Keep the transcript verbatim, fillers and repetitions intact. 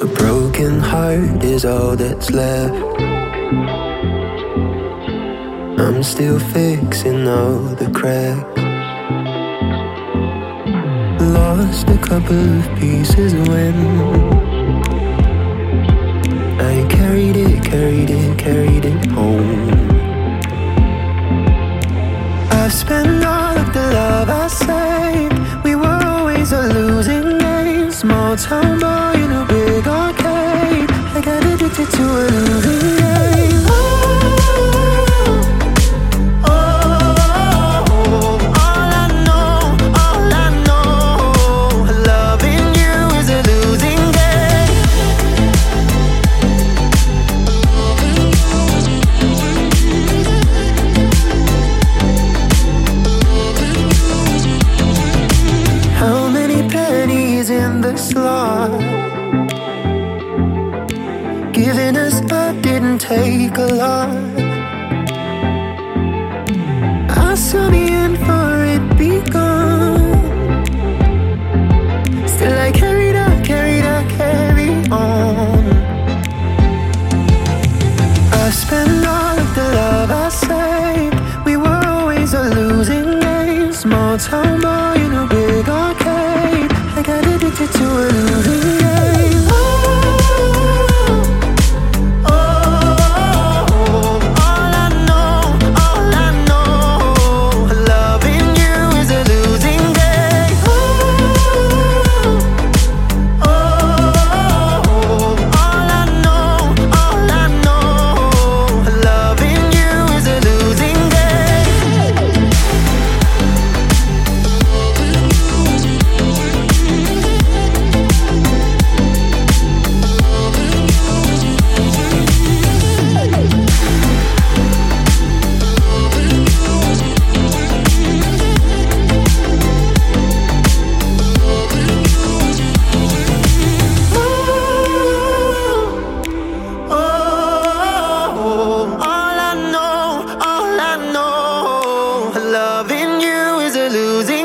A broken heart is all that's left. I'm still fixing all the cracks. Lost a couple of pieces when I carried it, carried it, carried it home. I've spent all of the love I saved. We were always a losing game. Small town boy in a big arcade. I got addicted to a losing game. Oh, oh, oh, all I know, all I know, loving you is a losing game. How many pennies in the slot? Giving us up didn't take a lot. I saw the end for it be gone. Still I carried on, carried on, carry on. I spent all of the love I saved. We were always a losing game. Small town boy in a big arcade. I got addicted to a losing game. Oh, loving you is a losing